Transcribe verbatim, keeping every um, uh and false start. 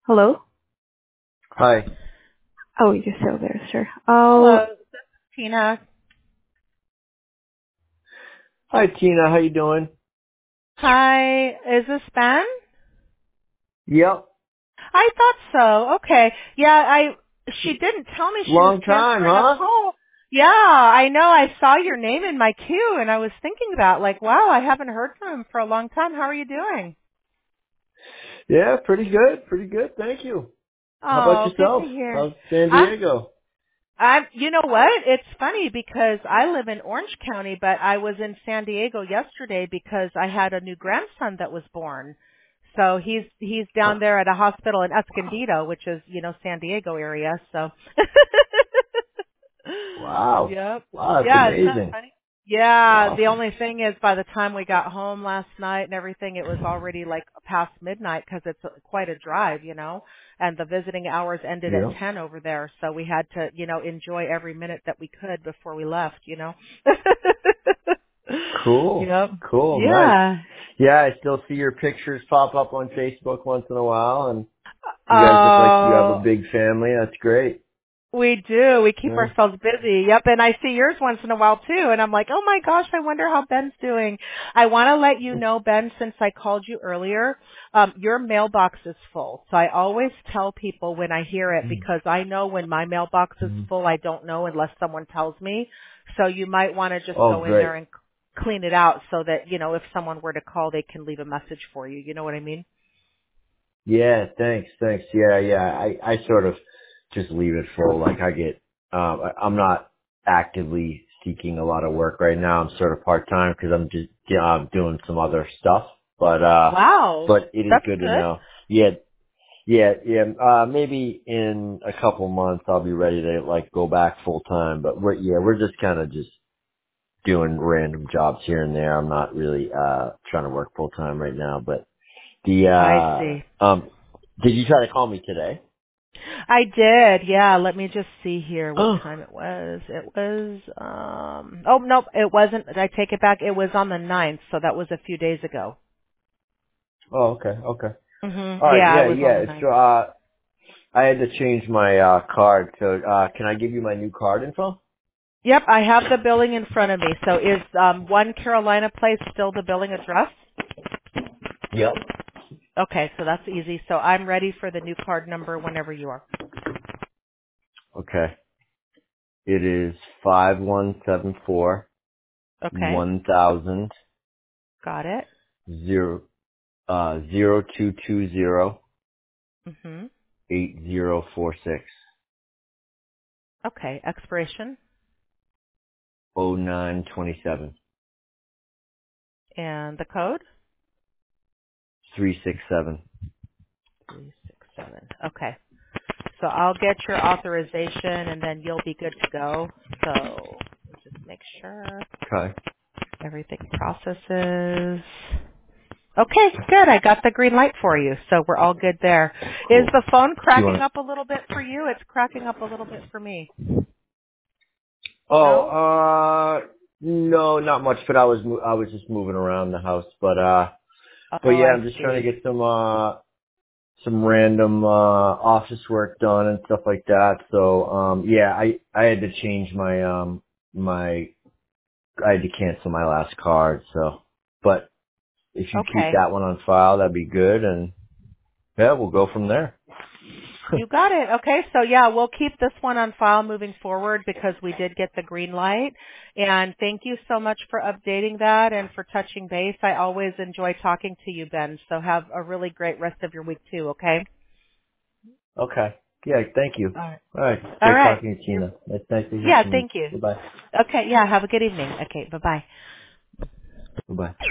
Hello? Hi. Oh, you're still there, sir. Hello, Oh, Tina. Hi, Tina. How you doing? Hi, is this Ben? Yep. I thought so. Okay. Yeah, I she didn't tell me she was Long time, transferring a huh? call. Yeah, I know. I saw your name in my queue and I was thinking about like, wow, I haven't heard from him for a long time. How are you doing? Yeah, pretty good. Pretty good. Thank you. How about Oh, good to yourself? hear. How's San I'm Diego? I, you know what? It's funny because I live in Orange County, but I was in San Diego yesterday because I had a new grandson that was born. So he's he's down Uh, there at a hospital in Escondido, which is you know San Diego area. So, wow. yep, Wow, that's yeah, isn't that amazing. funny? Yeah, the Awesome. only thing is by the time we got home last night and everything, it was already like past midnight because it's a, quite a drive, you know and the visiting hours ended at Yeah. ten over there, so we had to, you know, enjoy every minute that we could before we left, you know. Cool. Yep. Cool. Nice. Yeah. Yeah, I still see your pictures pop up on Facebook once in a while, and you guys look like you have a Oh, big family. That's great. we do. We keep Yeah. ourselves busy. Yep. And I see yours once in a while too. And I'm like, oh my gosh, I wonder how Ben's doing. I want to let you know, Ben, since I called you earlier, um, your mailbox is full. So I always tell people when I hear it because I know when my mailbox is Mhm. full, I don't know unless someone tells me. So you might want to just Oh, go in there great. and c- clean it out so that, you know, if someone were to call, they can leave a message for you. You know what I mean? Yeah, thanks, thanks. Yeah, yeah. I, I sort of just leave it full. Like I get, um, I, I'm not actively seeking a lot of work right now. I'm sort of part time because I'm just, you know, I'm doing some other stuff. But, uh, Wow. but it is That's good to good. know. Yeah, yeah, yeah. Uh, maybe in a couple months I'll be ready to like go back full time. But we're, yeah, we're just kind of just doing random jobs here and there. I'm not really, uh, trying to work full time right now, but the, I see. uh, um, did you try to call me today? I did, yeah. Let me just see here what Oh. time it was. It was, um, oh, nope, it wasn't. I take it back. It was on the ninth, so that was a few days ago. Oh, okay, okay. hmm All right, Yeah, yeah, it was on the yeah. ninth. So, uh, I had to change my uh card. So, uh, can I give you my new card info? Yep, I have the billing in front of me. So is um, one Carolina Place still the billing address? Yep. Okay, so that's easy. So I'm ready for the new card number whenever you are. Okay. It is five one seven four Okay, one thousand got it. zero uh zero two two zero hmm eight zero four six Okay, expiration oh nine twenty seven and the code? three six seven. three six seven. Okay. So I'll get your authorization and then you'll be good to go. So let's just make sure Okay. everything processes. Okay, good. I got the green light for you. So we're all good there. Is Cool. the phone Do you cracking want? up a little bit for you? It's cracking up a little bit for me. Oh, No? uh, no, not much. But I was mo- I was just moving around the house. But uh, but Oh, yeah, I I'm just trying see. to get some uh some random uh office work done and stuff like that. So um yeah, I I had to change my um my I had to cancel my last card. So, but if you keep Okay. that one on file, that'd be good. And yeah, we'll go from there. You got it. Okay, so yeah, we'll keep this one on file moving forward because we did get the green light. And thank you so much for updating that and for touching base. I always enjoy talking to you, Ben. So have a really great rest of your week too, okay? Okay. Yeah. Thank you. All right. All right. All Great right. talking to you, You're, Tina. It's nice to hear yeah, from you. thank you. Goodbye. Okay, yeah, have a good evening. Okay, bye-bye. Goodbye.